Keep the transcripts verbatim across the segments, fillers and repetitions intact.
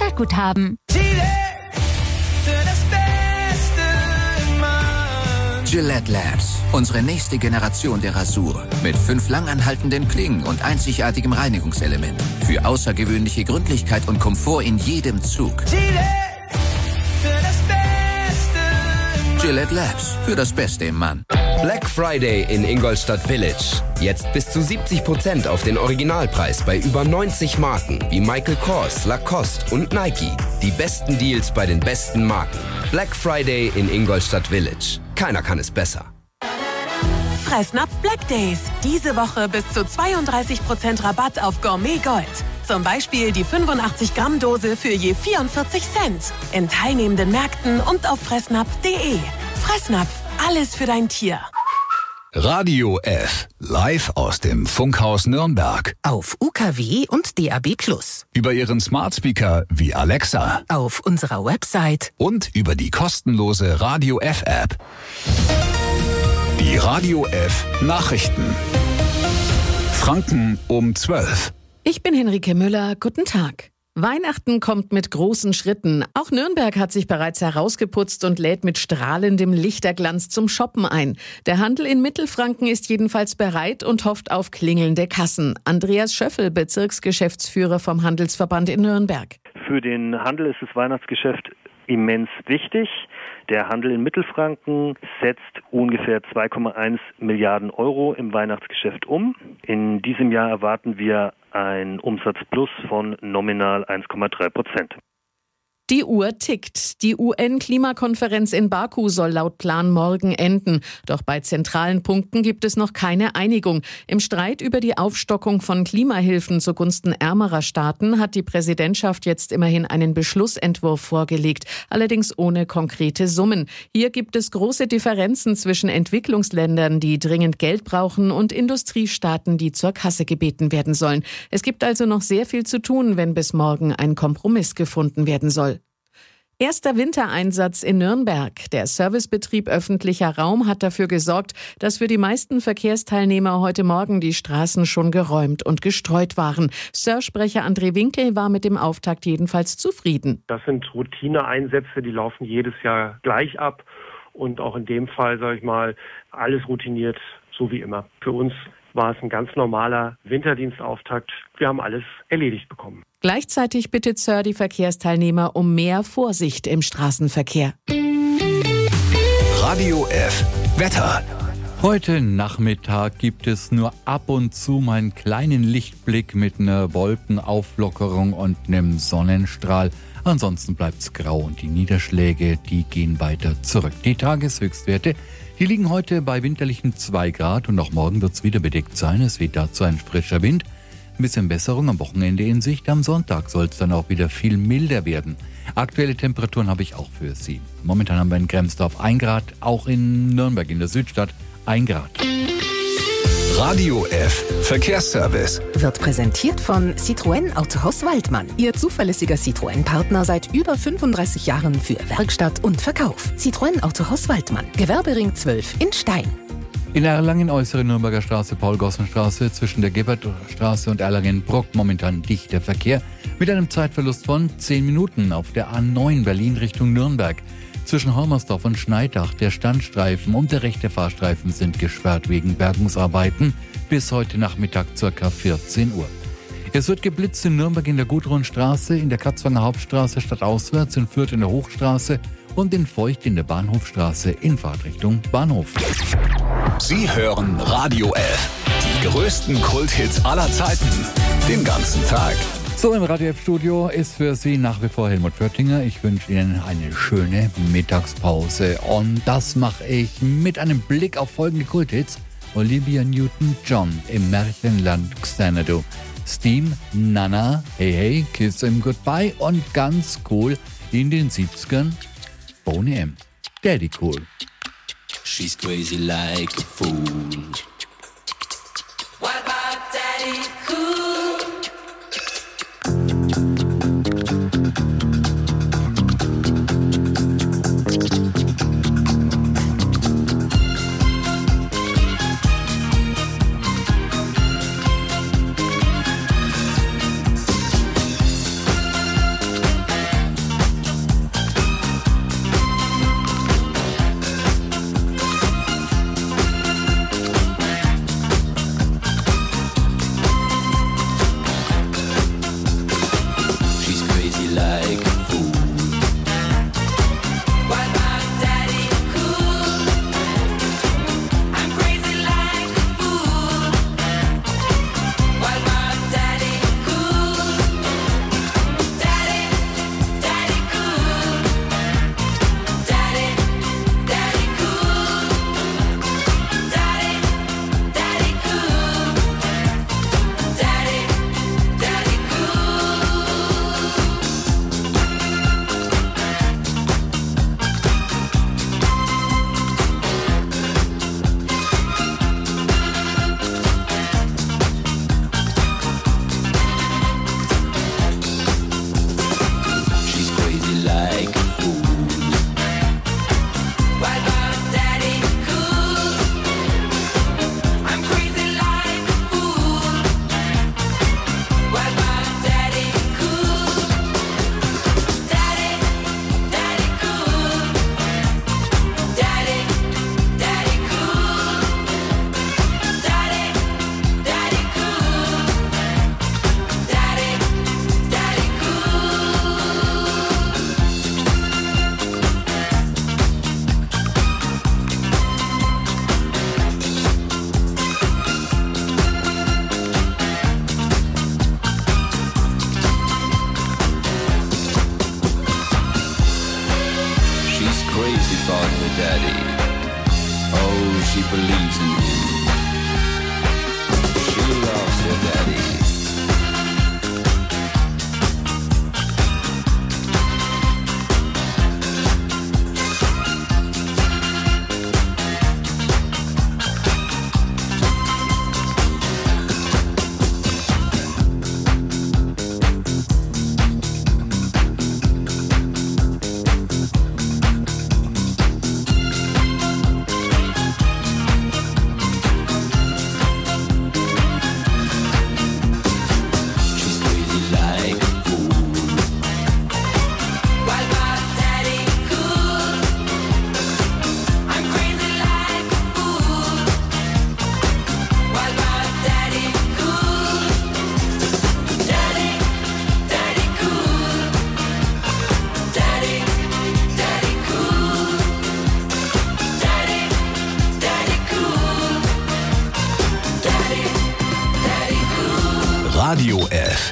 Startguthaben. Gillette Labs, unsere nächste Generation der Rasur. Mit fünf langanhaltenden Klingen und einzigartigem Reinigungselement. Für außergewöhnliche Gründlichkeit und Komfort in jedem Zug. Gillette Labs, für das Beste im Mann. Black Friday in Ingolstadt Village. Jetzt bis zu siebzig Prozent auf den Originalpreis bei über neunzig Marken wie Michael Kors, Lacoste und Nike. Die besten Deals bei den besten Marken. Black Friday in Ingolstadt Village. Keiner kann es besser. Fressnapf Black Days. Diese Woche bis zu zweiunddreißig Prozent Rabatt auf Gourmet Gold. Zum Beispiel die fünfundachtzig Gramm Dose für je vierundvierzig Cent. In teilnehmenden Märkten und auf fressnapf punkt de. Fressnapf, alles für dein Tier. Radio F. Live aus dem Funkhaus Nürnberg. Auf U K W und D A B plus. Über Ihren Smart Speaker wie Alexa. Auf unserer Website. Und über die kostenlose Radio F App. Die Radio F Nachrichten. Franken um zwölf. Ich bin Henrike Müller. Guten Tag. Weihnachten kommt mit großen Schritten. Auch Nürnberg hat sich bereits herausgeputzt und lädt mit strahlendem Lichterglanz zum Shoppen ein. Der Handel in Mittelfranken ist jedenfalls bereit und hofft auf klingelnde Kassen. Andreas Schöffel, Bezirksgeschäftsführer vom Handelsverband in Nürnberg. Für den Handel ist das Weihnachtsgeschäft immens wichtig. Der Handel in Mittelfranken setzt ungefähr zwei Komma eins Milliarden Euro im Weihnachtsgeschäft um. In diesem Jahr erwarten wir ein Umsatzplus von nominal eins Komma drei Prozent. Die Uhr tickt. Die U N-Klimakonferenz in Baku soll laut Plan morgen enden. Doch bei zentralen Punkten gibt es noch keine Einigung. Im Streit über die Aufstockung von Klimahilfen zugunsten ärmerer Staaten hat die Präsidentschaft jetzt immerhin einen Beschlussentwurf vorgelegt, allerdings ohne konkrete Summen. Hier gibt es große Differenzen zwischen Entwicklungsländern, die dringend Geld brauchen, und Industriestaaten, die zur Kasse gebeten werden sollen. Es gibt also noch sehr viel zu tun, wenn bis morgen ein Kompromiss gefunden werden soll. Erster Wintereinsatz in Nürnberg. Der Servicebetrieb öffentlicher Raum hat dafür gesorgt, dass für die meisten Verkehrsteilnehmer heute Morgen die Straßen schon geräumt und gestreut waren. Sir-Sprecher André Winkel war mit dem Auftakt jedenfalls zufrieden. Das sind Routineeinsätze, die laufen jedes Jahr gleich ab. Und auch in dem Fall, sage ich mal, alles routiniert, so wie immer. Für uns war es ein ganz normaler Winterdienstauftakt. Wir haben alles erledigt bekommen. Gleichzeitig bittet Sir die Verkehrsteilnehmer um mehr Vorsicht im Straßenverkehr. Radio F. Wetter. Heute Nachmittag gibt es nur ab und zu mal einen kleinen Lichtblick mit einer Wolkenauflockerung und einem Sonnenstrahl. Ansonsten bleibt's grau und die Niederschläge, die gehen weiter zurück. Die Tageshöchstwerte, die liegen heute bei winterlichen zwei Grad und auch morgen wird's wieder bedeckt sein. Es weht dazu ein frischer Wind. Ein bisschen Besserung am Wochenende in Sicht. Am Sonntag soll es dann auch wieder viel milder werden. Aktuelle Temperaturen habe ich auch für Sie. Momentan haben wir in Gremsdorf ein Grad, auch in Nürnberg in der Südstadt ein Grad. Radio F. Verkehrsservice. Wird präsentiert von Citroën Autohaus Waldmann. Ihr zuverlässiger Citroën-Partner seit über fünfunddreißig Jahren für Werkstatt und Verkauf. Citroën Autohaus Waldmann. Gewerbering zwölf in Stein. In Erlangen, äußere Nürnberger Straße, Paul-Gossen-Straße, zwischen der Gebhardt-Straße und Erlangen-Bruck momentan dichter Verkehr mit einem Zeitverlust von zehn Minuten auf der A neun Berlin Richtung Nürnberg. Zwischen Hormersdorf und Schneidach, der Standstreifen und der rechte Fahrstreifen sind gesperrt wegen Bergungsarbeiten bis heute Nachmittag ca. vierzehn Uhr. Es wird geblitzt in Nürnberg in der Gudrunstraße, in der Katzwanger Hauptstraße stadtauswärts, in Fürth in der Hochstraße und in Feucht in der Bahnhofstraße in Fahrtrichtung Bahnhof. Sie hören Radio F. Die größten Kulthits aller Zeiten. Den ganzen Tag. So, im Radio F-Studio ist für Sie nach wie vor Helmut Föttinger. Ich wünsche Ihnen eine schöne Mittagspause. Und das mache ich mit einem Blick auf folgende Kulthits. Olivia Newton-John im Märchenland Xanadu. Steam, Nana, Hey Hey, Kiss Him Goodbye und ganz cool in den siebzigern Boney M. Daddy Cool. She's crazy like a fool. What about Daddy Cool? like a fool. While my daddy cool, I'm crazy like a fool. While my daddy cool, daddy, daddy cool, daddy, daddy cool, daddy, daddy cool, daddy, daddy She's crazy like a fool. While my daddy cool, I'm crazy like a fool. While my daddy cool, daddy, daddy cool, daddy, daddy cool, daddy, daddy cool, daddy, daddy She's crazy about her daddy. Oh, she believes in him. She loves her daddy. She's crazy like a fool. While my daddy cool, I'm crazy like a fool. While my daddy cool, daddy, daddy cool, daddy, daddy cool, daddy, daddy cool, daddy, daddy cool. Radio F.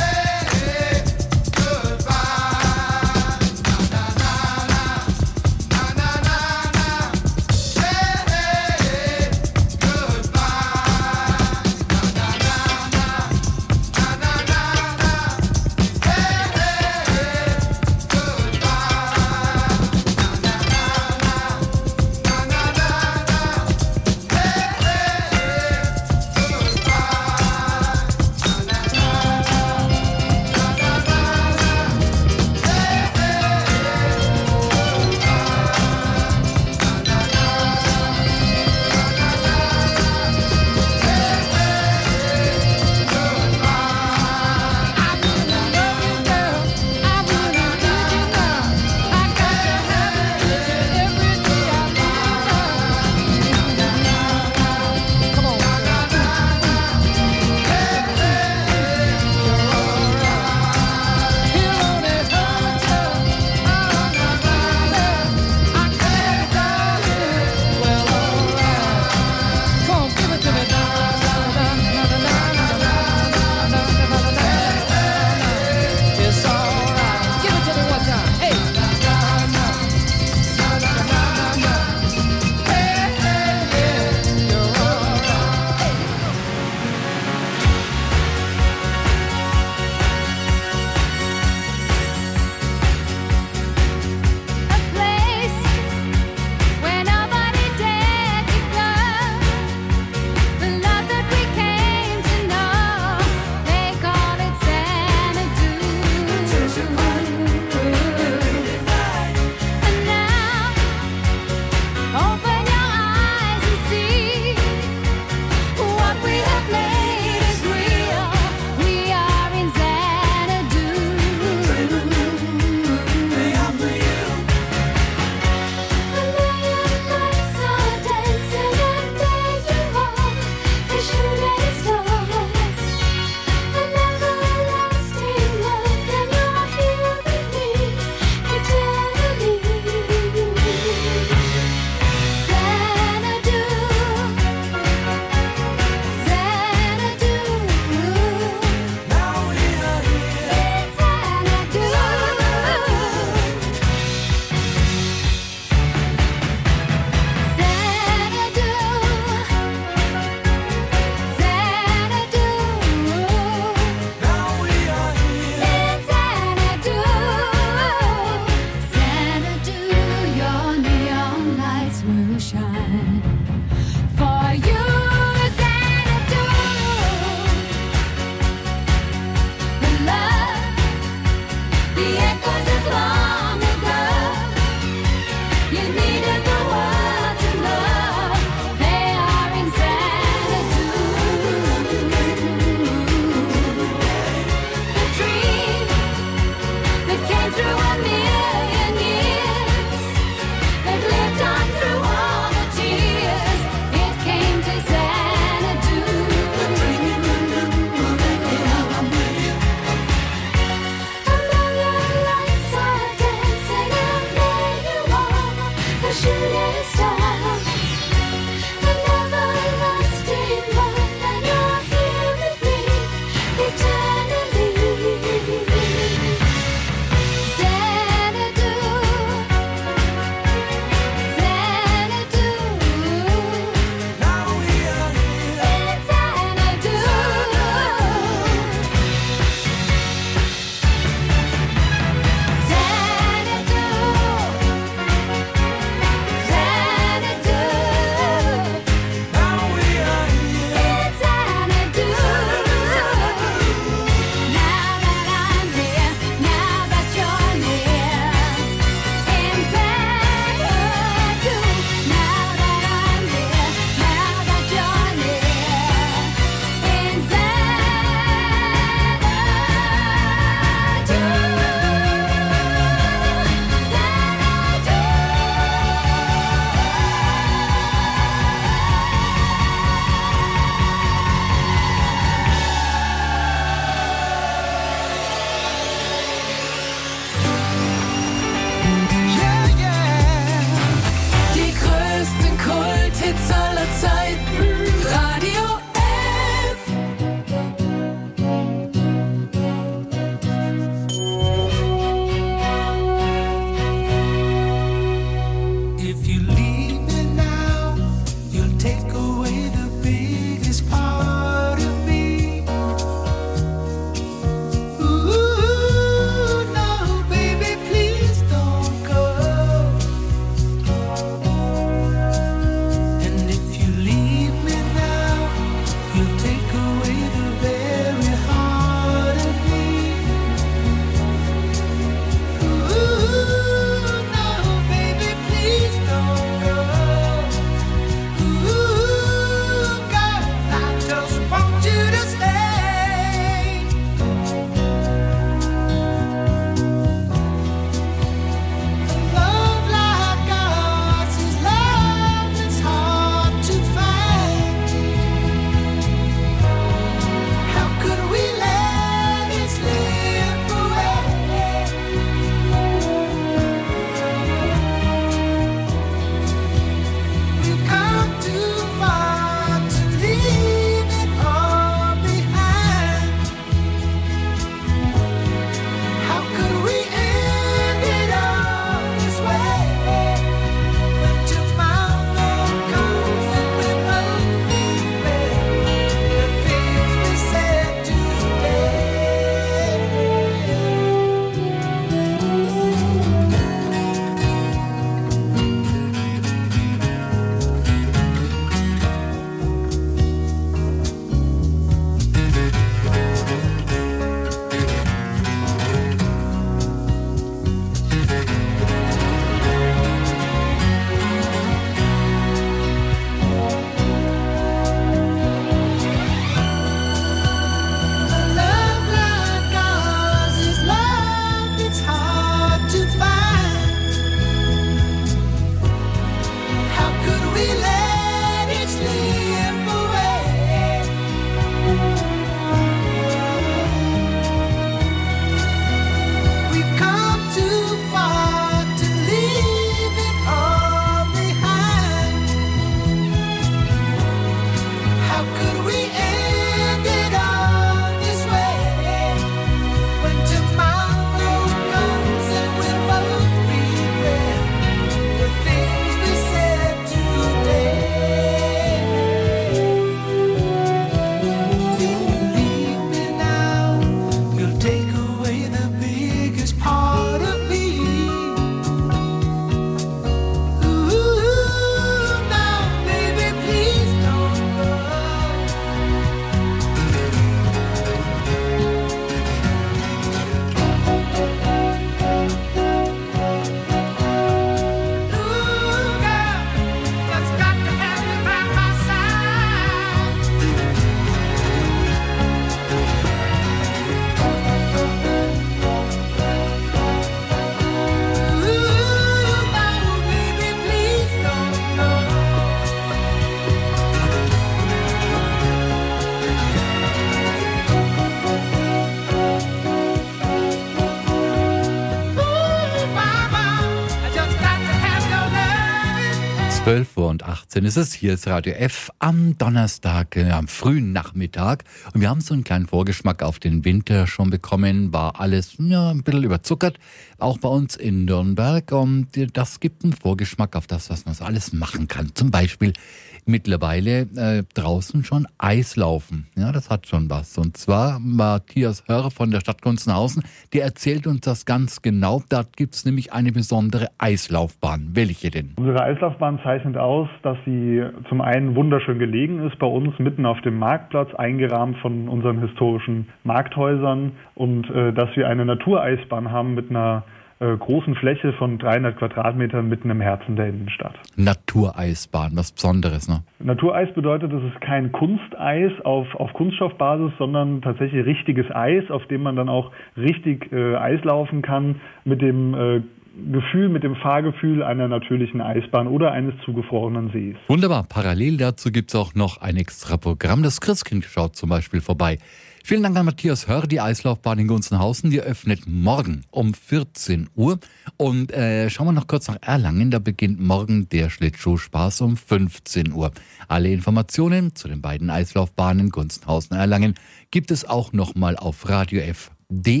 zwölf Uhr und achtzehn ist es. Hier ist Radio F am Donnerstag, äh, am frühen Nachmittag. Und wir haben so einen kleinen Vorgeschmack auf den Winter schon bekommen. War alles ja, ein bisschen überzuckert, auch bei uns in Nürnberg. Und das gibt einen Vorgeschmack auf das, was man so alles machen kann. Zum Beispiel mittlerweile äh, draußen schon Eislaufen. Ja, das hat schon was. Und zwar Matthias Hörr von der Stadt Gunzenhausen, der erzählt uns das ganz genau. Da gibt es nämlich eine besondere Eislaufbahn. Welche denn? Unsere Eislaufbahn zeichnet aus, dass sie zum einen wunderschön gelegen ist, bei uns mitten auf dem Marktplatz, eingerahmt von unseren historischen Markthäusern, und äh, dass wir eine Natureisbahn haben mit einer äh, großen Fläche von dreihundert Quadratmetern mitten im Herzen der Innenstadt. Natureisbahn, was Besonderes, ne? Natureis bedeutet, es ist kein Kunsteis auf, auf Kunststoffbasis, sondern tatsächlich richtiges Eis, auf dem man dann auch richtig äh, Eis laufen kann, mit dem äh, Gefühl, mit dem Fahrgefühl einer natürlichen Eisbahn oder eines zugefrorenen Sees. Wunderbar. Parallel dazu gibt es auch noch ein extra Programm. Das Christkind schaut zum Beispiel vorbei. Vielen Dank an Matthias Hörr. Die Eislaufbahn in Gunzenhausen, die öffnet morgen um vierzehn Uhr. Und äh, schauen wir noch kurz nach Erlangen. Da beginnt morgen der Schlittschuhspaß um fünfzehn Uhr. Alle Informationen zu den beiden Eislaufbahnen Gunzenhausen-Erlangen gibt es auch nochmal auf radiof punkt de.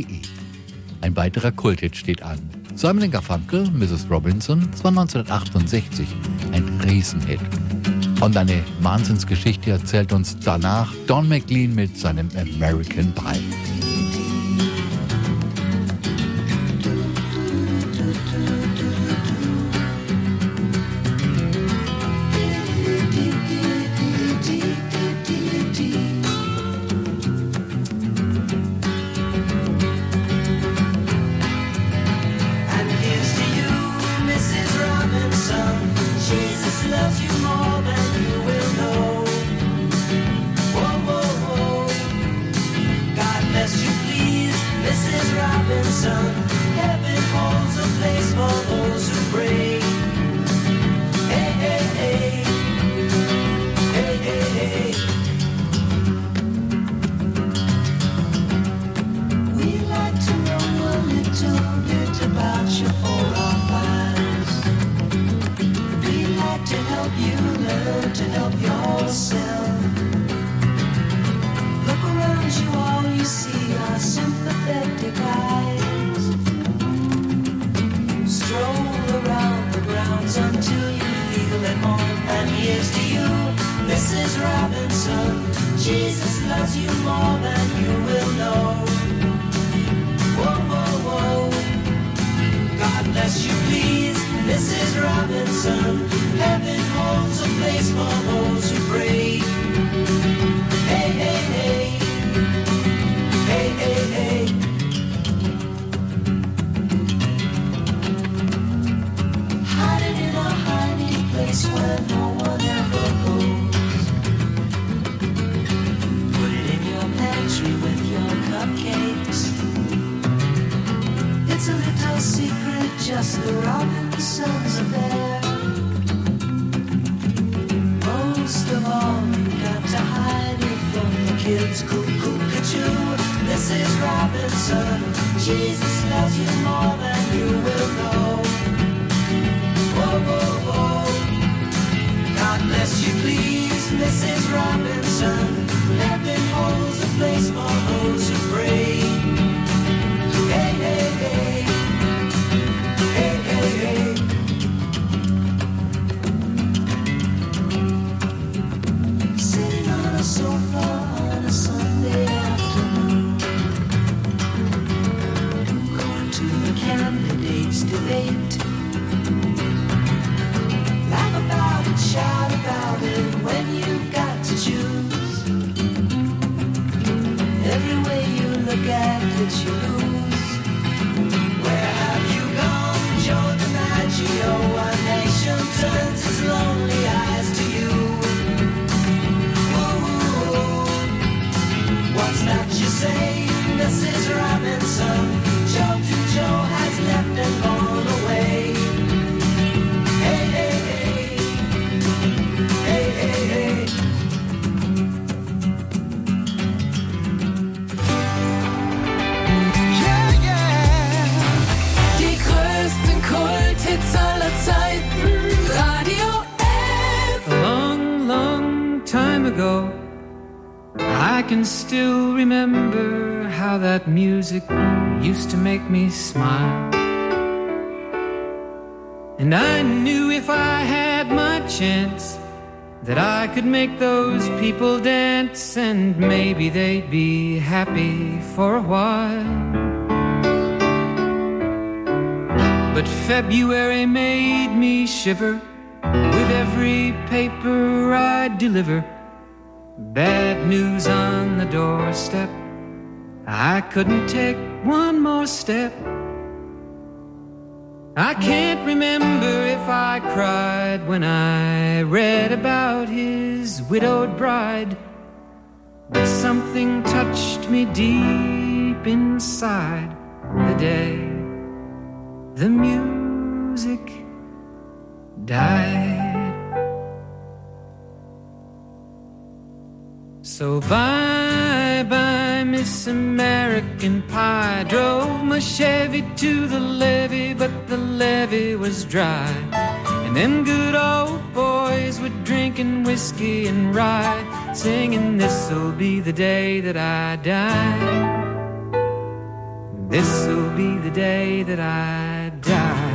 Ein weiterer Kulthit steht an. Simon and Garfunkel, Missus Robinson, das war neunzehnhundertachtundsechzig ein Riesenhit. Und eine Wahnsinnsgeschichte erzählt uns danach Don McLean mit seinem American Pie. Die größten Kulthits aller Zeiten. Radio can still remember how that music used to make me smile. And I knew if I had my chance that I could make those people dance, and maybe they'd be happy for a while. But February made me shiver with every paper I deliver. Bad news on the doorstep, I couldn't take one more step. I can't remember if I cried when I read about his widowed bride, but something touched me deep inside the day the music died. So bye bye Miss American Pie. Drove my Chevy to the levee, but the levee was dry. And them good old boys were drinking whiskey and rye, singing this'll be the day that I die. This'll be the day that I die.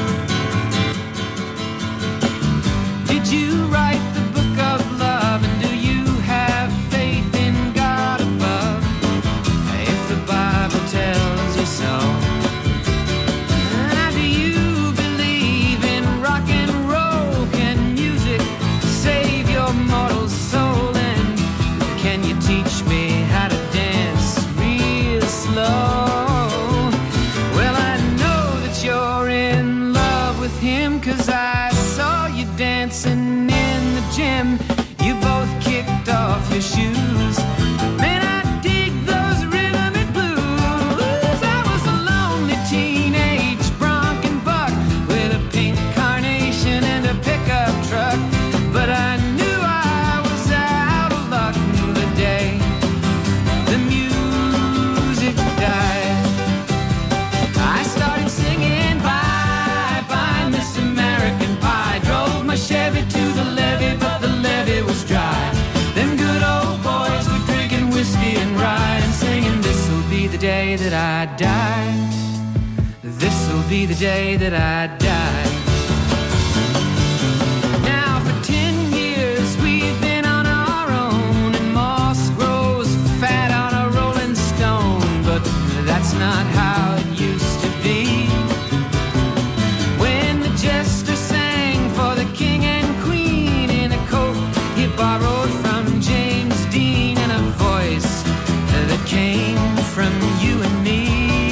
Did you write the book of love, and do you have faith in God above? If the Bible tells you so. Now, do you believe in rock and roll? Can music save your mortal soul? And can you teach me how to dance real slow? Cause I saw you dancing in the gym. You both kicked off your shoes. Man, I dig those rhythm and blues. I was a lonely teenage bronc and buck with a pink carnation and a pickup truck. But I knew I was out of luck the day the music died. I started singing by Chevy to the levee, but the levee was dry. Them good old boys were drinking whiskey and rye, and singing this'll be the day that I die. This'll be the day that I die. Now for ten years we've been on our own, and moss grows fat on a rolling stone. But that's not how it used to be. When the jester sang for the king and queen in a coat he borrowed from James Dean, and a voice that came from you and me.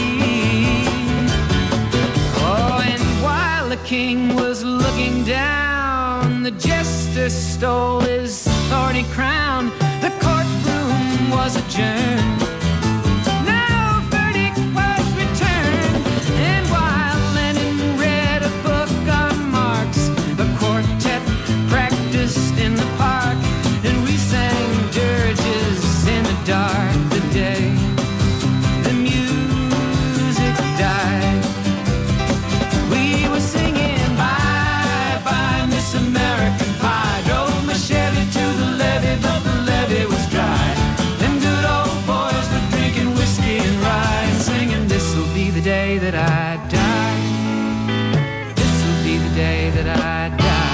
Oh, and while the king was looking down, the jester stole his thorny crown. The courtroom was adjourned. No verdict was returned. And while Lenin read a book on Marx, the quartet practiced in the park, and we sang dirges in the dark the day the music died. We were singing bye bye Miss American Pie. Drove my Chevy to the levee, but the levee was dry. Them good old boys were drinking whiskey and rye, and singing this'll be the day that I die. This'll be the day that I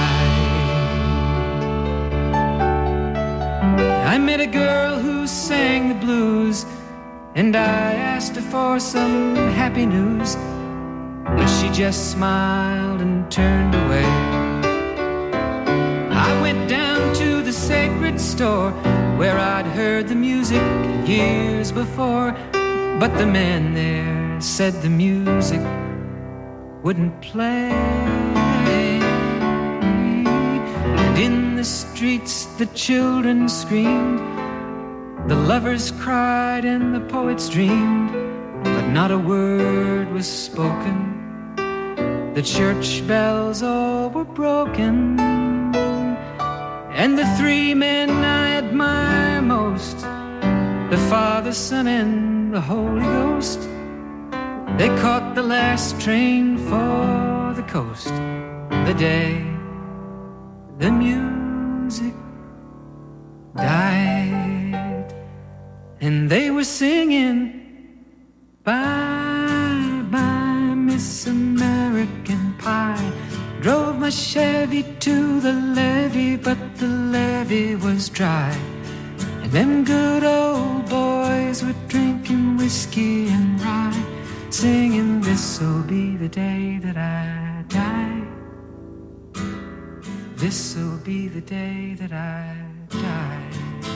die. I met a girl who sang the blues, and I asked her for some happy news, but she just smiled and turned away. I went down to the sacred store where I'd heard the music years before, but the man there said the music wouldn't play. And in the streets the children screamed, the lovers cried and the poets dreamed, but not a word was spoken. The church bells all were broken. And the three men I admire most, the Father, Son, and the Holy Ghost, they caught the last train for the coast the day the music died. and they were singing, bye, bye, Miss American Pie. Drove my Chevy to the levee, but the levee was dry. And them good old boys were drinking whiskey and rye, singing, this'll be the day that I die. This'll be the day that I die.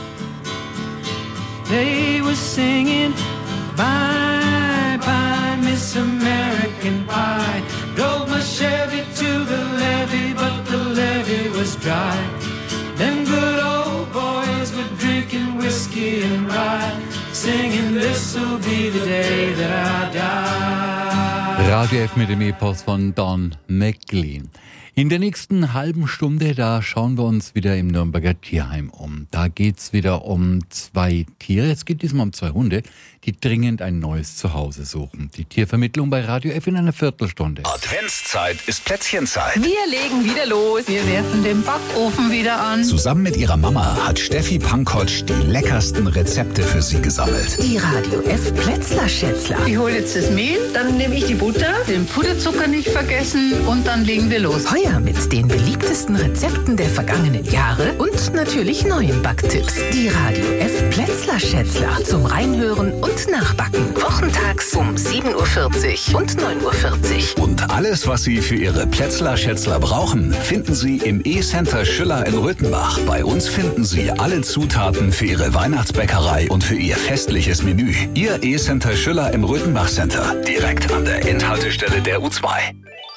They were singing, bye, bye, Miss American Pie. Drove my Chevy to the levee, but the levee was dry. Them good old boys were drinking whiskey and rye, singing, this'll be the day that I die. Radio F mit dem Epos von Don McLean. In der nächsten halben Stunde, da schauen wir uns wieder im Nürnberger Tierheim um. Da geht's wieder um zwei Tiere. Es geht diesmal um zwei Hunde, die dringend ein neues Zuhause suchen. Die Tiervermittlung bei Radio F in einer Viertelstunde. Adventszeit ist Plätzchenzeit. Wir legen wieder los. Wir werfen den Backofen wieder an. Zusammen mit ihrer Mama hat Steffi Pankotsch die leckersten Rezepte für sie gesammelt. Die Radio F Plätzler-Schätzler. Ich hole jetzt das Mehl, dann nehme ich die Butter, den Puderzucker nicht vergessen und dann legen wir los. Heuer mit den beliebtesten Rezepten der vergangenen Jahre und natürlich neuen Backtipps. Die Radio F Plätzler-Schätzler zum Reinhören und Nachbacken. Wochentags um sieben Uhr vierzig und neun Uhr vierzig. Und alles, was Sie für Ihre Plätzler-Schätzler brauchen, finden Sie im E-Center Schüller in Röthenbach. Bei uns finden Sie alle Zutaten für Ihre Weihnachtsbäckerei und für Ihr festliches Menü. Ihr E-Center Schüller im Röthenbach Center, direkt an der Endhaltestelle der U zwei.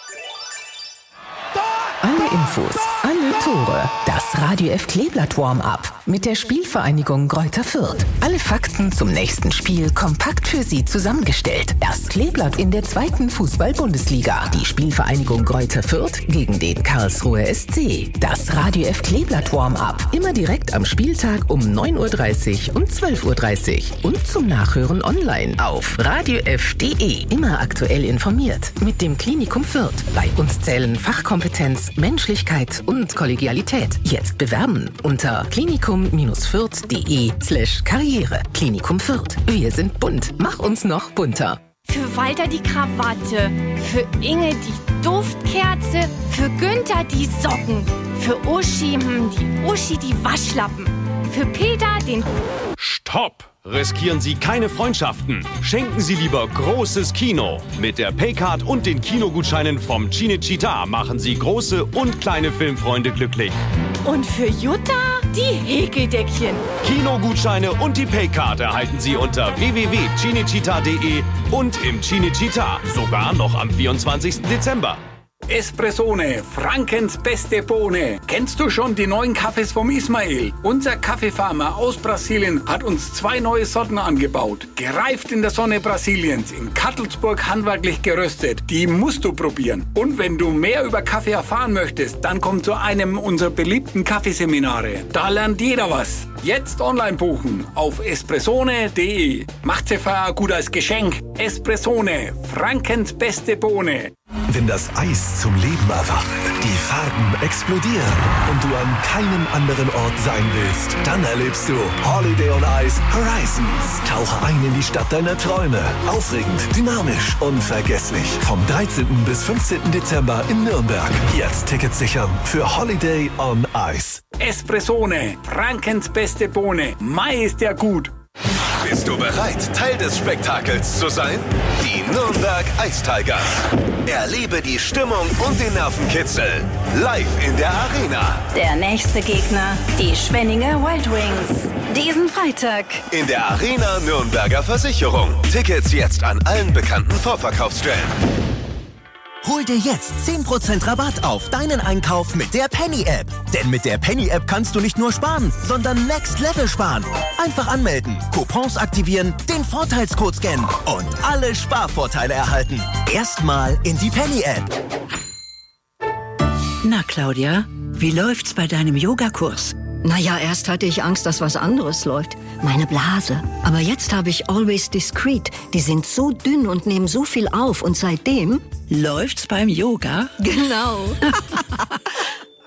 Alle Infos, alle Tore, das Radio F Kleeblatt Warm-Up mit der Spielvereinigung Greuther Fürth. Alle Fakten zum nächsten Spiel kompakt für Sie zusammengestellt. Das Kleeblatt in der zweiten Fußball-Bundesliga. Die Spielvereinigung Greuther Fürth gegen den Karlsruher S C. Das Radio F Kleeblatt Warm-Up. Immer direkt am Spieltag um neun Uhr dreißig und zwölf Uhr dreißig. Und zum Nachhören online auf radio f punkt de. Immer aktuell informiert mit dem Klinikum Fürth. Bei uns zählen Fachkompetenz, Menschlichkeit und Kollegialität. Jetzt bewerben unter klinikum-fürth.de slash Karriere. Klinikum Fürth. Wir sind bunt. Mach uns noch bunter. Für Walter die Krawatte, für Inge die Duftkerze, für Günther die Socken, für Uschi hm, die Uschi die Waschlappen, für Peter den... Stopp! Riskieren Sie keine Freundschaften. Schenken Sie lieber großes Kino. Mit der Paycard und den Kinogutscheinen vom Cinecittà machen Sie große und kleine Filmfreunde glücklich. Und für Jutta die Häkeldeckchen. Kinogutscheine und die Paycard erhalten Sie unter w w w punkt cinecittà punkt de und im Cinecittà sogar noch am vierundzwanzigsten Dezember. Espressone, Frankens beste Bohne. Kennst du schon die neuen Kaffees vom Ismail? Unser Kaffeefarmer aus Brasilien hat uns zwei neue Sorten angebaut. Gereift in der Sonne Brasiliens, in Kattelsburg handwerklich geröstet. Die musst du probieren. Und wenn du mehr über Kaffee erfahren möchtest, dann komm zu einem unserer beliebten Kaffeeseminare. Da lernt jeder was. Jetzt online buchen auf espressone punkt de. Macht sie Feier gut als Geschenk. Espressone, Frankens beste Bohne. Wenn das Eis zum Leben erwacht, die Farben explodieren und du an keinem anderen Ort sein willst, dann erlebst du Holiday on Ice Horizons. Tauche ein in die Stadt deiner Träume. Aufregend, dynamisch, unvergesslich. Vom dreizehnten bis fünfzehnten Dezember in Nürnberg. Jetzt Tickets sichern für Holiday on Ice. Espressone, Frankens beste Bohne. Mai ist ja gut. Bist du bereit, Teil des Spektakels zu sein? Die Nürnberg Ice Tigers. Erlebe die Stimmung und den Nervenkitzel live in der Arena. Der nächste Gegner, die Schwenninger Wild Wings. Diesen Freitag in der Arena Nürnberger Versicherung. Tickets jetzt an allen bekannten Vorverkaufsstellen. Hol dir jetzt zehn Prozent Rabatt auf deinen Einkauf mit der Penny-App. Denn mit der Penny-App kannst du nicht nur sparen, sondern Next Level sparen. Einfach anmelden, Coupons aktivieren, den Vorteilscode scannen und alle Sparvorteile erhalten. Erstmal in die Penny-App. Na, Claudia, wie läuft's bei deinem Yogakurs? Naja, erst hatte ich Angst, dass was anderes läuft. Meine Blase. Aber jetzt habe ich Always Discreet. Die sind so dünn und nehmen so viel auf. Und seitdem... Läuft's beim Yoga? Genau.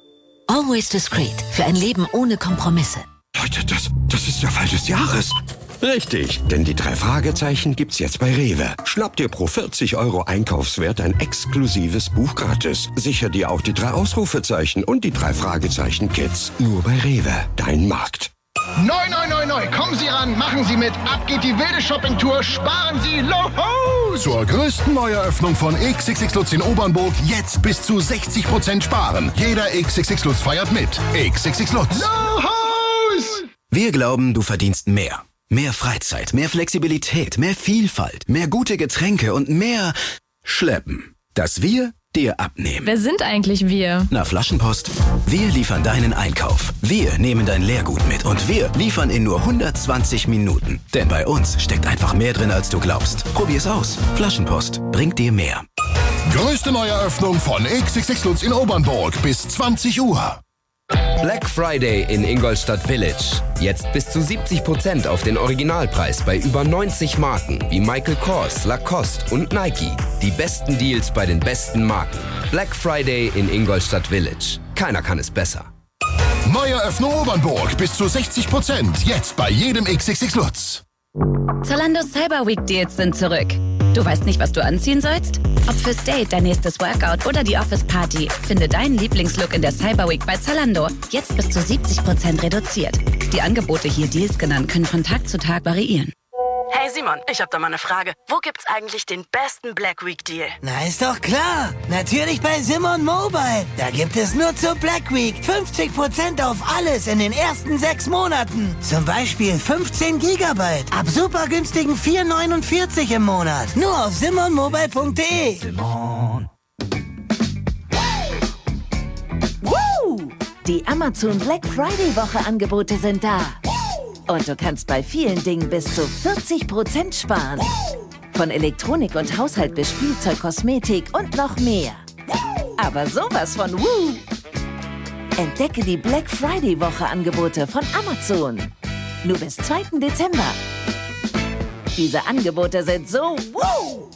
Always Discreet. Für ein Leben ohne Kompromisse. Leute, das, das ist der Fall des Jahres. Richtig, denn die drei Fragezeichen gibt's jetzt bei Rewe. Schnapp dir pro vierzig Euro Einkaufswert ein exklusives Buch gratis. Sicher dir auch die drei Ausrufezeichen und die drei Fragezeichen Kids. Nur bei Rewe, dein Markt. Neu, neu, neu, neu. Kommen Sie ran, machen Sie mit. Ab geht die wilde Shoppingtour. Sparen Sie Lohos! Zur größten Neueröffnung von X X X Lutz in Obernburg jetzt bis zu sechzig Prozent sparen. Jeder X X X Lutz feiert mit. X X X Lutz. Lohos! Wir glauben, du verdienst mehr. Mehr Freizeit, mehr Flexibilität, mehr Vielfalt, mehr gute Getränke und mehr Schleppen. Das wir dir abnehmen. Wer sind eigentlich wir? Na, Flaschenpost. Wir liefern deinen Einkauf. Wir nehmen dein Leergut mit und wir liefern in nur hundertzwanzig Minuten. Denn bei uns steckt einfach mehr drin, als du glaubst. Probier's aus. Flaschenpost bringt dir mehr. Größte Neueröffnung von X X X Lutz in Obernburg bis zwanzig Uhr. Black Friday in Ingolstadt Village. Jetzt bis zu siebzig Prozent auf den Originalpreis bei über neunzig Marken wie Michael Kors, Lacoste und Nike. Die besten Deals bei den besten Marken. Black Friday in Ingolstadt Village. Keiner kann es besser. Neueröffnung Obernburg bis zu sechzig Prozent. Jetzt bei jedem X X X Lutz. Zalando Cyber Week Deals sind zurück. Du weißt nicht, was du anziehen sollst? Ob fürs Date, dein nächstes Workout oder die Office Party, finde deinen Lieblingslook in der Cyber Week bei Zalando. Jetzt bis zu siebzig Prozent reduziert. Die Angebote, hier Deals genannt, können von Tag zu Tag variieren. Hey Simon, ich hab da mal eine Frage. Wo gibt's eigentlich den besten Black Week Deal? Na, ist doch klar. Natürlich bei Simon Mobile. Da gibt es nur zur Black Week fünfzig Prozent auf alles in den ersten sechs Monaten. Zum Beispiel fünfzehn Gigabyte. Ab super günstigen vier neunundvierzig im Monat. Nur auf simon mobile punkt de. Simon. Woo! Die Amazon Black Friday Woche Angebote sind da. Und du kannst bei vielen Dingen bis zu vierzig Prozent sparen. Von Elektronik und Haushalt bis Spielzeug, Kosmetik und noch mehr. Aber sowas von Woo! Entdecke die Black Friday Woche Angebote von Amazon. Nur bis zweiten Dezember. Diese Angebote sind so Woo!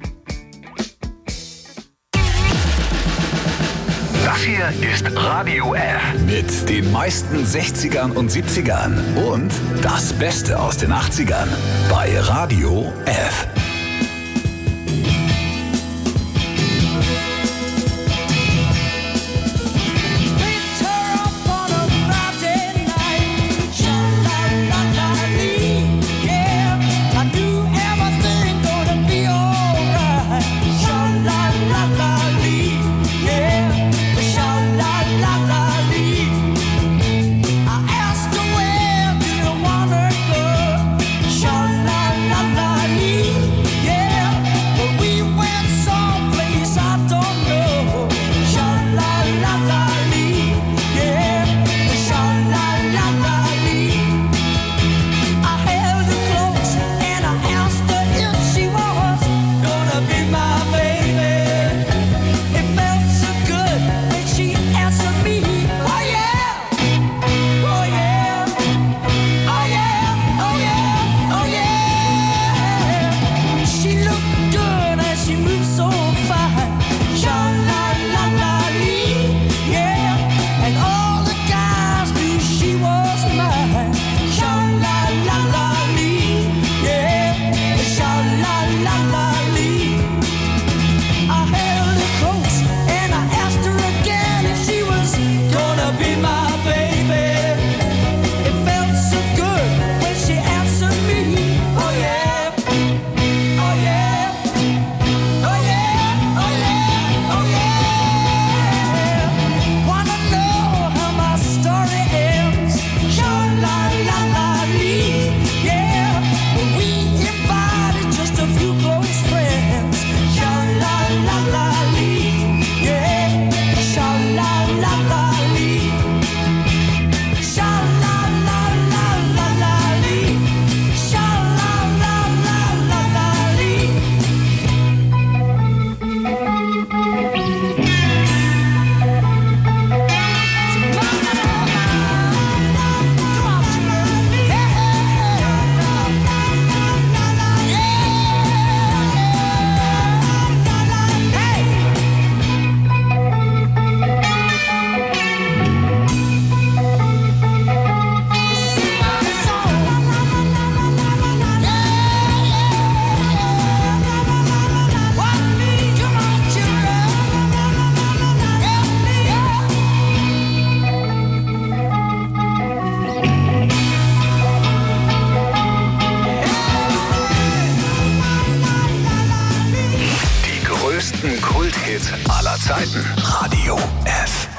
Das hier ist Radio F. Mit den meisten sechzigern und siebzigern und das Beste aus den achtzigern bei Radio F. Sha la la la lee. größten Kulthit aller Zeiten. Radio F.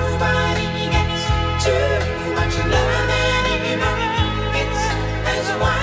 As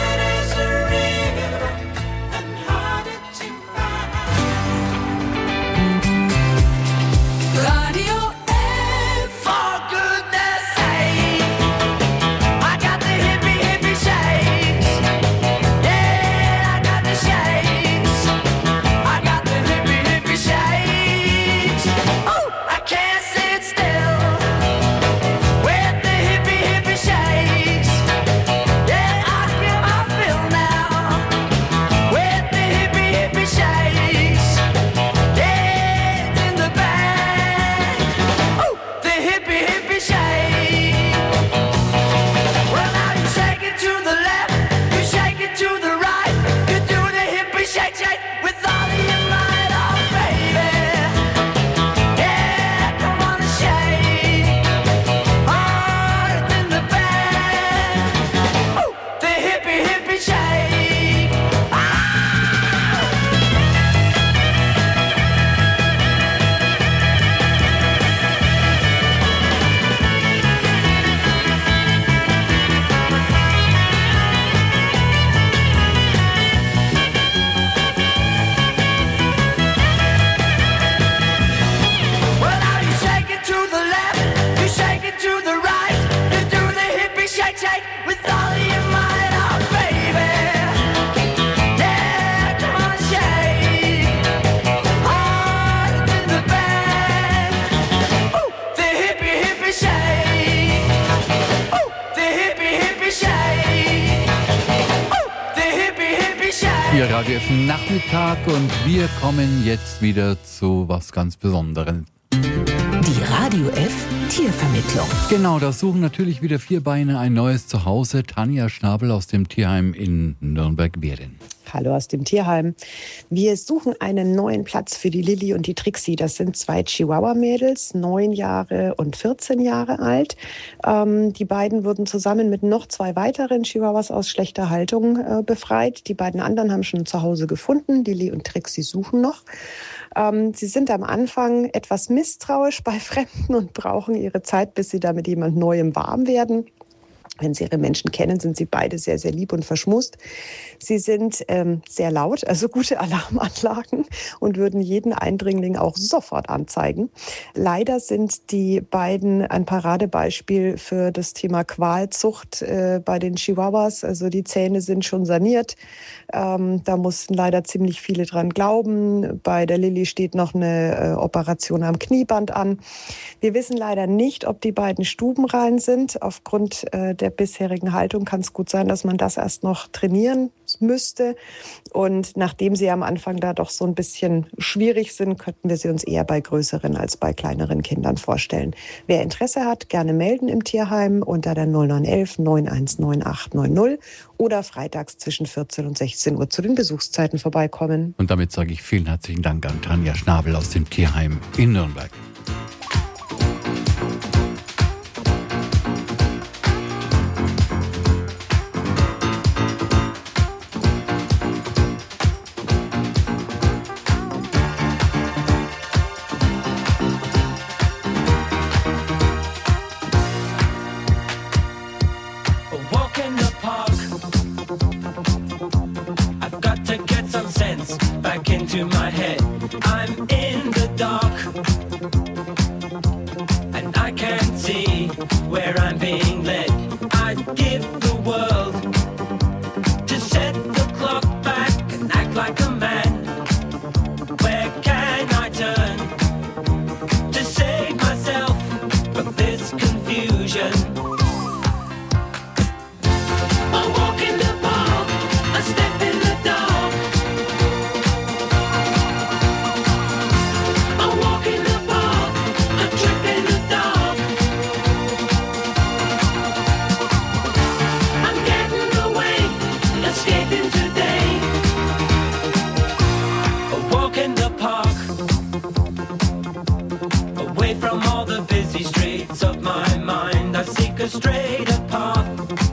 Ihr Radio F Nachmittag und wir kommen jetzt wieder zu was ganz Besonderem. Die Radio F Tiervermittlung. Genau, da suchen natürlich wieder Vierbeiner ein neues Zuhause. Tanja Schnabel aus dem Tierheim in Nürnberg-Werden. Hallo aus dem Tierheim. Wir suchen einen neuen Platz für die Lilly und die Trixie. Das sind zwei Chihuahua-Mädels, neun Jahre und vierzehn Jahre alt. Ähm, die beiden wurden zusammen mit noch zwei weiteren Chihuahuas aus schlechter Haltung äh, befreit. Die beiden anderen haben schon zu Hause gefunden. Lilly und Trixie suchen noch. Ähm, sie sind am Anfang etwas misstrauisch bei Fremden und brauchen ihre Zeit, bis sie da mit jemand Neuem warm werden. Wenn Sie Ihre Menschen kennen, sind sie beide sehr, sehr lieb und verschmust. Sie sind ähm, sehr laut, also gute Alarmanlagen und würden jeden Eindringling auch sofort anzeigen. Leider sind die beiden ein Paradebeispiel für das Thema Qualzucht äh, bei den Chihuahuas. Also die Zähne sind schon saniert. Ähm, da mussten leider ziemlich viele dran glauben. Bei der Lilly steht noch eine äh, Operation am Knieband an. Wir wissen leider nicht, ob die beiden stubenrein sind. Aufgrund äh, der bisherigen Haltung kann es gut sein, dass man das erst noch trainieren müsste. Und nachdem sie am Anfang da doch so ein bisschen schwierig sind, könnten wir sie uns eher bei größeren als bei kleineren Kindern vorstellen. Wer Interesse hat, gerne melden im Tierheim unter der null neun eins eins neun eins neun acht neun null oder freitags zwischen vierzehn und sechzehn Uhr zu den Besuchszeiten vorbeikommen. Und damit sage ich vielen herzlichen Dank an Tanja Schnabel aus dem Tierheim in Nürnberg. To my head, I'm in the dark, and I can't see where I'm being led. I'd give the world to set the clock back and act like a man. Where can I turn to save myself from this confusion? I walk in the park, I step in the dark. A straighter path.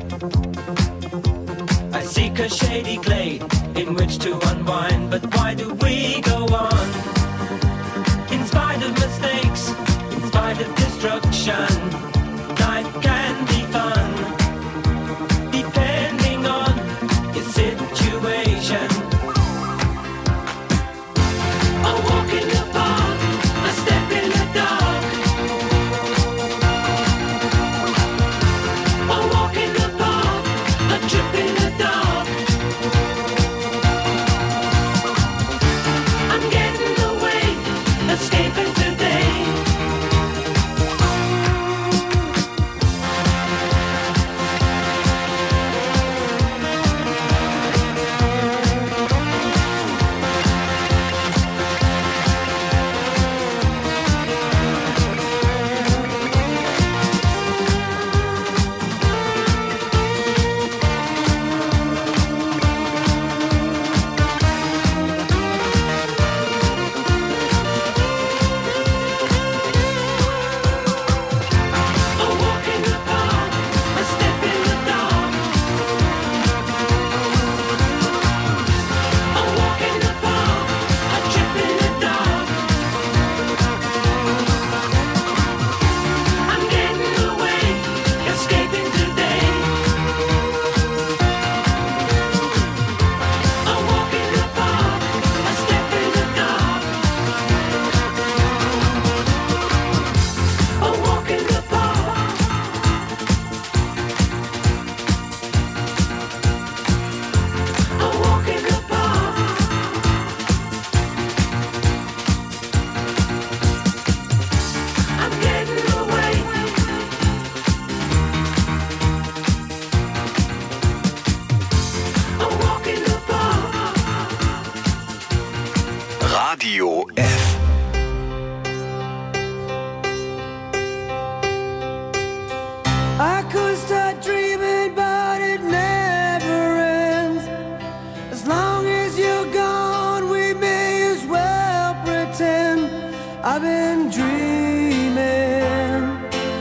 I seek a shady glade in which to unwind. But why do we go on? In spite of mistakes, in spite of destruction, life can be fun, depending on your situation. I walk in the park, I step in the dark. Trip in the dark. I'm getting away, escaping today. I've been dreaming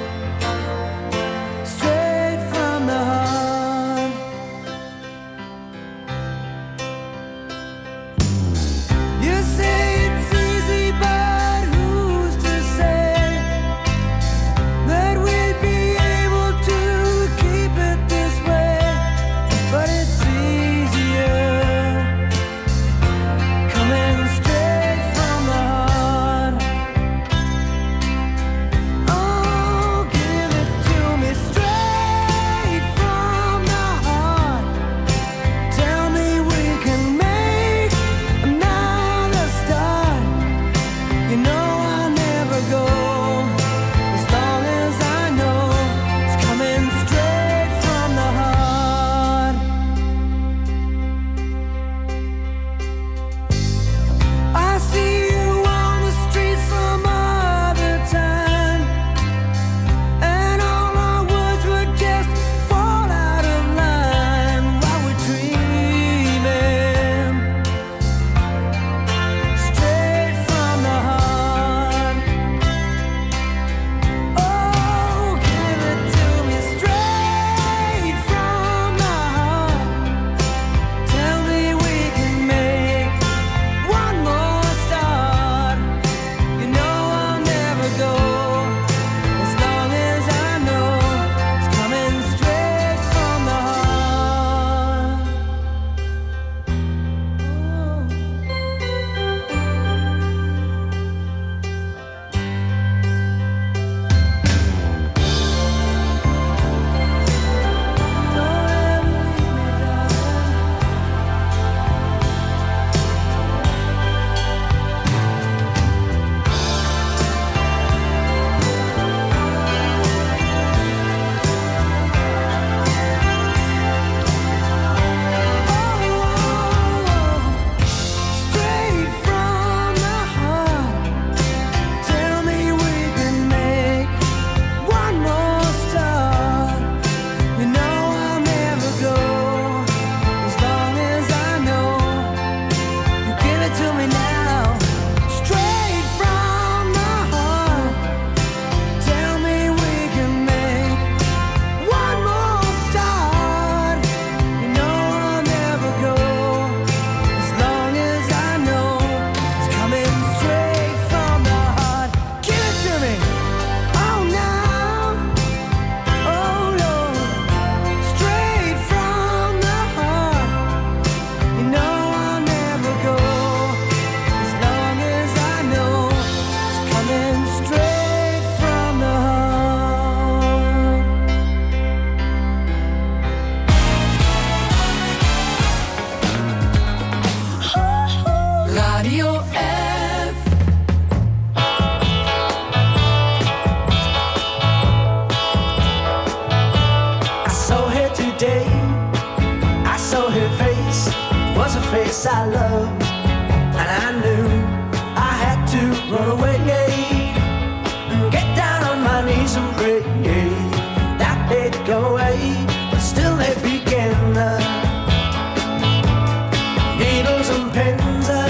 straight from the heart. You say it's easy, but who's to say that we'd be able to keep it this way? But it's easier coming straight from the heart. Oh, give it to me straight from the heart. Tell me we can make another start. You know I'll never go as long as I know it's coming straight from the heart. I see you on the street some other time, and all our words would just fall out of line while we're dreaming straight from the heart. Oh, give it to me straight from the heart. Tell me we can make one more start. You know I'll never go as long as I know it's coming straight from the heart. Straight from the heart. Tell me we can make one more start. You know I'll never go as long as I know you give it to me now. Straight from the heart. Tell me we can make one more start. You know I'll never go as long as I know it's coming straight from the heart. Give it to me. Oh, now. Oh, Lord. Straight from the heart. You know I'll never go as long as I know it's coming straight from the heart. Radio F. I saw her today. I saw her face. It was a face I loved, and I knew I had to run away and get down on my knees and pray that they'd go away, but still they begin. uh, Needles and pins, uh,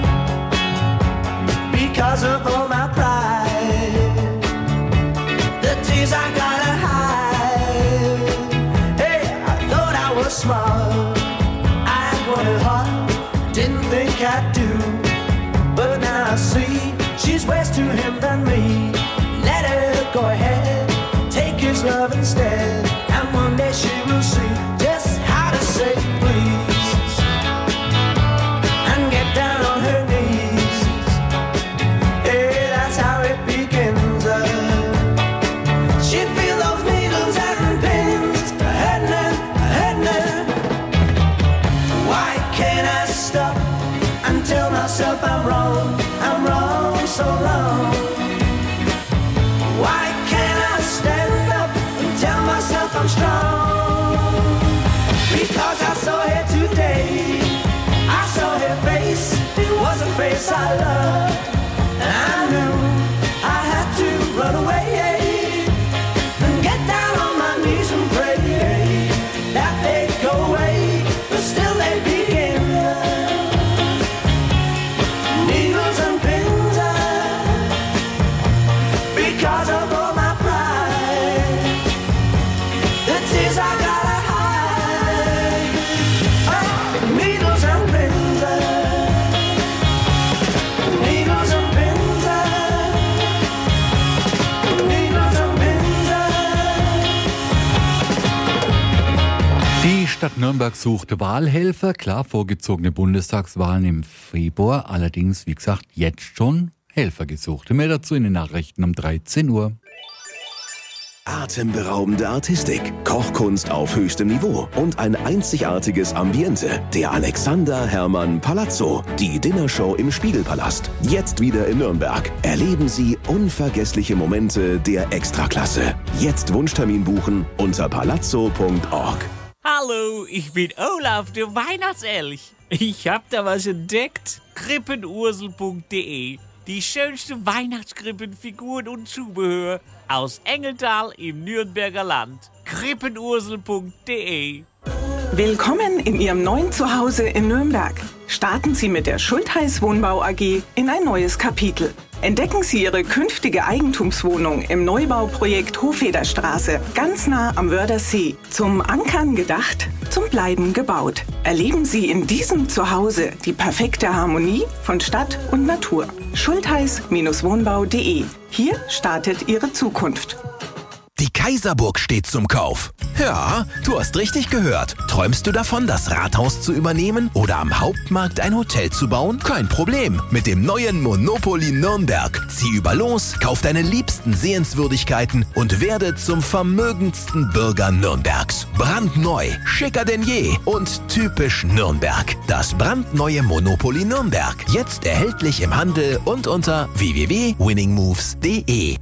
because of all my pride, the tears I gotta hide. Hey, I thought I was smart, I wanted hard, didn't think I'd do, but now I see she's worse to him than me. Let her go ahead, take his love instead, and one day she will see just how to say please and get down on her knees. Hey, that's how it begins. uh. She feel those needles and pins hurting her, hurting her. Why can't I stop and tell myself I'm wrong? I'm wrong so long. Why can't I stand up and tell myself I'm strong? Because I saw her today. I saw her face. It was a face I loved, and I knew I had to run away and get down on my knees and pray that they'd go away, but still they begin. Needles and pins, uh, Nürnberg sucht Wahlhelfer. Klar, vorgezogene Bundestagswahlen im Februar. Allerdings, wie gesagt, jetzt schon Helfer gesucht. Mehr dazu in den Nachrichten um dreizehn Uhr. Atemberaubende Artistik, Kochkunst auf höchstem Niveau und ein einzigartiges Ambiente. Der Alexander Hermann Palazzo, die Dinnershow im Spiegelpalast. Jetzt wieder in Nürnberg. Erleben Sie unvergessliche Momente der Extraklasse. Jetzt Wunschtermin buchen unter palazzo punkt org. Hallo, ich bin Olaf, der Weihnachtselch. Ich hab da was entdeckt. krippenursel punkt de. Die schönste Weihnachtskrippenfiguren und Zubehör aus Engeltal im Nürnberger Land. krippenursel punkt de. Willkommen in Ihrem neuen Zuhause in Nürnberg. Starten Sie mit der Schultheiß Wohnbau A G in ein neues Kapitel. Entdecken Sie Ihre künftige Eigentumswohnung im Neubauprojekt Hofederstraße, ganz nah am Wörthersee. Zum Ankern gedacht, zum Bleiben gebaut. Erleben Sie in diesem Zuhause die perfekte Harmonie von Stadt und Natur. schultheiß Wohnbau punkt de. Hier startet Ihre Zukunft. Die Kaiserburg steht zum Kauf. Ja, du hast richtig gehört. Träumst du davon, das Rathaus zu übernehmen oder am Hauptmarkt ein Hotel zu bauen? Kein Problem. Mit dem neuen Monopoly Nürnberg. Zieh über los, kauf deine liebsten Sehenswürdigkeiten und werde zum vermögendsten Bürger Nürnbergs. Brandneu, schicker denn je und typisch Nürnberg. Das brandneue Monopoly Nürnberg. Jetzt erhältlich im Handel und unter w w w punkt winning moves punkt de.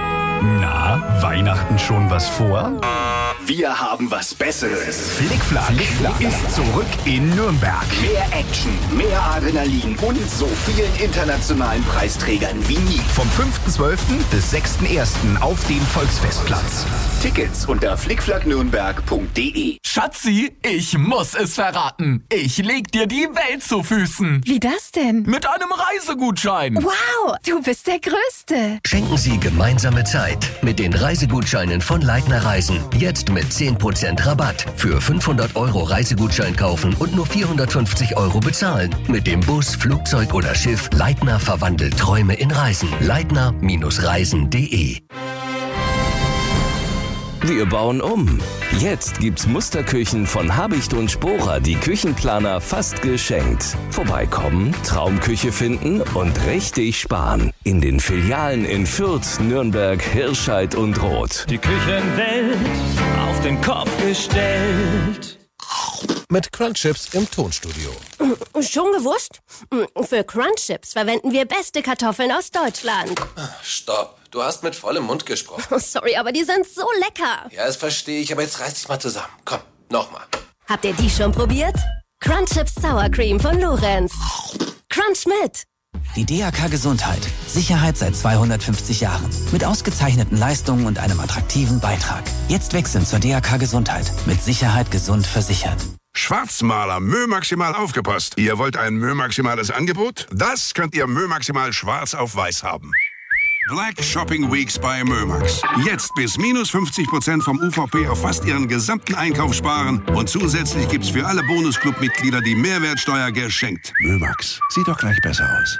Na, Weihnachten schon was vor? Wir haben was Besseres. Flickflack, Flickflack ist zurück in Nürnberg. Mehr Action, mehr Adrenalin und so vielen internationalen Preisträgern wie nie. Vom fünften zwölften bis sechsten ersten auf dem Volksfestplatz. Tickets unter flickflacknürnberg punkt de. Schatzi, ich muss es verraten. Ich leg dir die Welt zu Füßen. Wie das denn? Mit einem Reisegutschein. Wow, du bist der Größte. Schenken Sie gemeinsame Zeit mit den Reisegutscheinen von Leitner Reisen. Jetzt mit zehn Prozent Rabatt. Für fünfhundert Euro Reisegutschein kaufen und nur vierhundertfünfzig Euro bezahlen. Mit dem Bus, Flugzeug oder Schiff Leitner verwandelt Träume in Reisen. Leitner Reisen punkt de. Wir bauen um. Jetzt gibt's Musterküchen von Habicht und Sporer, die Küchenplaner fast geschenkt. Vorbeikommen, Traumküche finden und richtig sparen. In den Filialen in Fürth, Nürnberg, Hirscheid und Roth. Die Küchenwelt auf den Kopf gestellt. Mit Crunchips im Tonstudio. Schon gewusst? Für Crunchips verwenden wir beste Kartoffeln aus Deutschland. Stopp, du hast mit vollem Mund gesprochen. Sorry, aber die sind so lecker. Ja, das verstehe ich, aber jetzt reiß dich mal zusammen. Komm, nochmal. Habt ihr die schon probiert? Crunchips Sour Cream von Lorenz. Crunch mit! Die D A K Gesundheit. Sicherheit seit zweihundertfünfzig Jahren. Mit ausgezeichneten Leistungen und einem attraktiven Beitrag. Jetzt wechseln zur D A K Gesundheit. Mit Sicherheit gesund versichert. Schwarzmaler Mö Maximal aufgepasst. Ihr wollt ein Mö Maximales Angebot? Das könnt ihr Mö Maximal schwarz auf weiß haben. Black Shopping Weeks bei Mömax. Jetzt bis minus fünfzig Prozent vom U V P auf fast Ihren gesamten Einkauf sparen. Und zusätzlich gibt's für alle Bonusclub-Mitglieder die Mehrwertsteuer geschenkt. Mömax. Sieht doch gleich besser aus.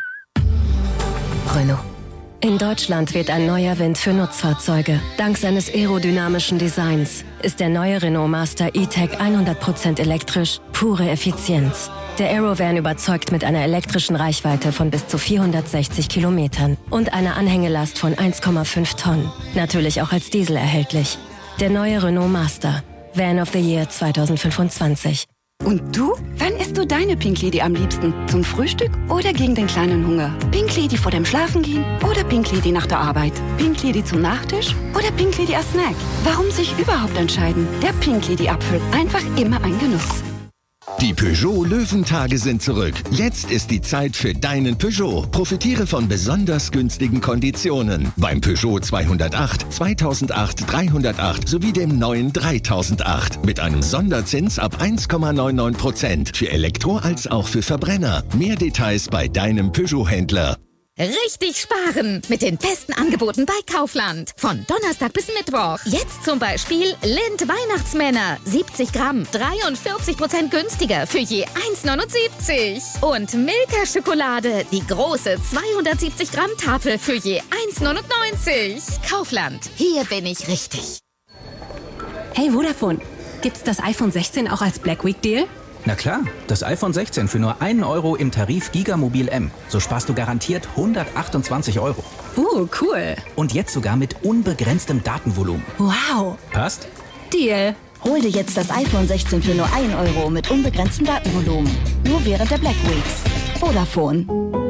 Renault. In Deutschland weht ein neuer Wind für Nutzfahrzeuge. Dank seines aerodynamischen Designs ist der neue Renault Master E-Tech hundert Prozent elektrisch, pure Effizienz. Der Aerovan überzeugt mit einer elektrischen Reichweite von bis zu vierhundertsechzig Kilometern und einer Anhängelast von eins Komma fünf Tonnen. Natürlich auch als Diesel erhältlich. Der neue Renault Master. Van of the Year zweitausendfünfundzwanzig. Und du? Wann isst du deine Pink Lady am liebsten? Zum Frühstück oder gegen den kleinen Hunger? Pink Lady vor dem Schlafengehen oder Pink Lady nach der Arbeit? Pink Lady zum Nachtisch oder Pink Lady als Snack? Warum sich überhaupt entscheiden? Der Pink Lady Apfel. Einfach immer ein Genuss. Die Peugeot Löwentage sind zurück. Jetzt ist die Zeit für deinen Peugeot. Profitiere von besonders günstigen Konditionen. Beim Peugeot zweihundertacht, zweitausendacht, dreihundertacht sowie dem neuen dreitausendacht. Mit einem Sonderzins ab eins Komma neunundneunzig Prozent. Für Elektro- als auch für Verbrenner. Mehr Details bei deinem Peugeot-Händler. Richtig sparen mit den besten Angeboten bei Kaufland. Von Donnerstag bis Mittwoch. Jetzt zum Beispiel Lind Weihnachtsmänner. siebzig Gramm, dreiundvierzig Prozent günstiger für je eins neunundsiebzig. Und Milka Schokolade. Die große zweihundertsiebzig Gramm Tafel für je eins neunundneunzig. Kaufland. Hier bin ich richtig. Hey Vodafone, Gibt's das iPhone sechzehn auch als Black Week Deal? Na klar, das iPhone sechzehn für nur einen Euro im Tarif Gigamobil M. So sparst du garantiert hundertachtundzwanzig Euro. Uh, cool. Und jetzt sogar mit unbegrenztem Datenvolumen. Wow. Passt? Deal. Hol dir jetzt das iPhone sechzehn für nur einen Euro mit unbegrenztem Datenvolumen. Nur während der Black Weeks. Vodafone.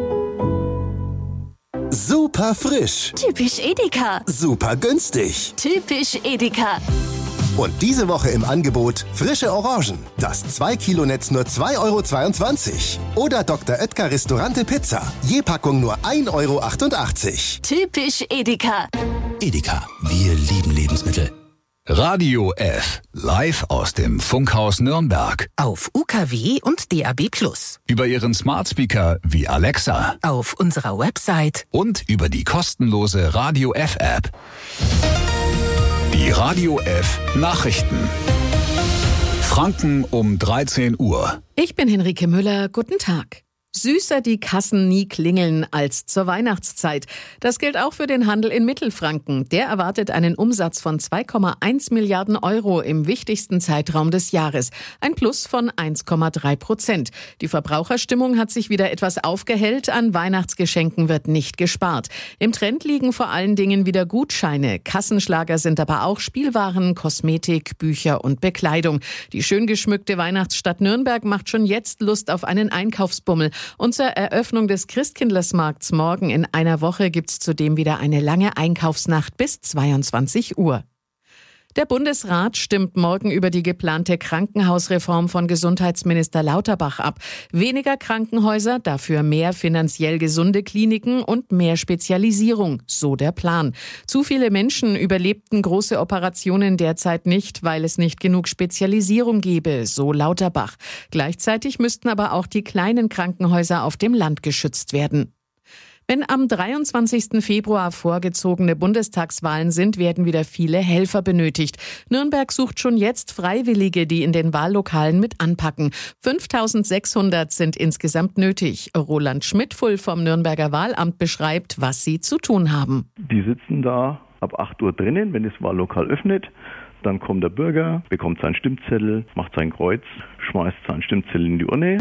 Super frisch. Typisch Edeka. Super günstig. Typisch Edeka. Und diese Woche im Angebot frische Orangen. Das zwei Kilo Netz nur zwei Euro zweiundzwanzig. Oder Doktor Oetker Restaurante Pizza. Je Packung nur ein Euro achtundachtzig. Typisch Edeka. Edeka, wir lieben Lebensmittel. Radio F, live aus dem Funkhaus Nürnberg. Auf U K W und D A B plus. Über Ihren Smart Speaker wie Alexa. Auf unserer Website. Und über die kostenlose Radio F App. Die Radio F Nachrichten. Franken um dreizehn Uhr. Ich bin Henrike Müller. Guten Tag. Süßer die Kassen nie klingeln als zur Weihnachtszeit. Das gilt auch für den Handel in Mittelfranken. Der erwartet einen Umsatz von zwei Komma eins Milliarden Euro im wichtigsten Zeitraum des Jahres. Ein Plus von eins Komma drei Prozent. Die Verbraucherstimmung hat sich wieder etwas aufgehellt. An Weihnachtsgeschenken wird nicht gespart. Im Trend liegen vor allen Dingen wieder Gutscheine. Kassenschlager sind aber auch Spielwaren, Kosmetik, Bücher und Bekleidung. Die schön geschmückte Weihnachtsstadt Nürnberg macht schon jetzt Lust auf einen Einkaufsbummel. Und zur Eröffnung des Christkindlesmarkts morgen in einer Woche gibt's zudem wieder eine lange Einkaufsnacht bis zweiundzwanzig Uhr. Der Bundesrat stimmt morgen über die geplante Krankenhausreform von Gesundheitsminister Lauterbach ab. Weniger Krankenhäuser, dafür mehr finanziell gesunde Kliniken und mehr Spezialisierung, so der Plan. Zu viele Menschen überlebten große Operationen derzeit nicht, weil es nicht genug Spezialisierung gebe, so Lauterbach. Gleichzeitig müssten aber auch die kleinen Krankenhäuser auf dem Land geschützt werden. Wenn am dreiundzwanzigsten Februar vorgezogene Bundestagswahlen sind, werden wieder viele Helfer benötigt. Nürnberg sucht schon jetzt Freiwillige, die in den Wahllokalen mit anpacken. fünftausendsechshundert sind insgesamt nötig. Roland Schmidtfull vom Nürnberger Wahlamt beschreibt, was sie zu tun haben. Die sitzen da ab acht Uhr drinnen, wenn das Wahllokal öffnet. Dann kommt der Bürger, bekommt seinen Stimmzettel, macht sein Kreuz, schmeißt seinen Stimmzettel in die Urne.